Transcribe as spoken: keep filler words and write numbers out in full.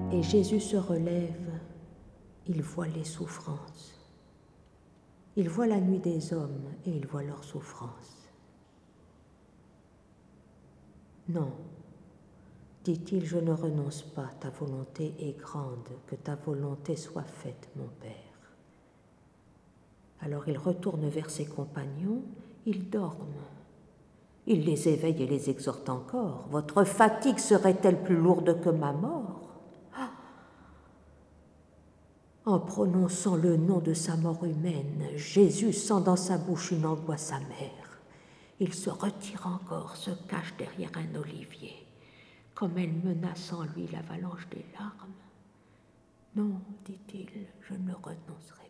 Et Jésus se relève, il voit les souffrances. Il voit la nuit des hommes et il voit leurs souffrances. Non, dit-il, je ne renonce pas, ta volonté est grande, que ta volonté soit faite, mon Père. Alors il retourne vers ses compagnons, ils dorment. Il les éveille et les exhorte encore. Votre fatigue serait-elle plus lourde que ma mort? Ah. En prononçant le nom de sa mort humaine, Jésus sent dans sa bouche une angoisse amère. Il se retire encore, se cache derrière un olivier, comme elle menace en lui l'avalanche des larmes. Non, dit-il, je ne renoncerai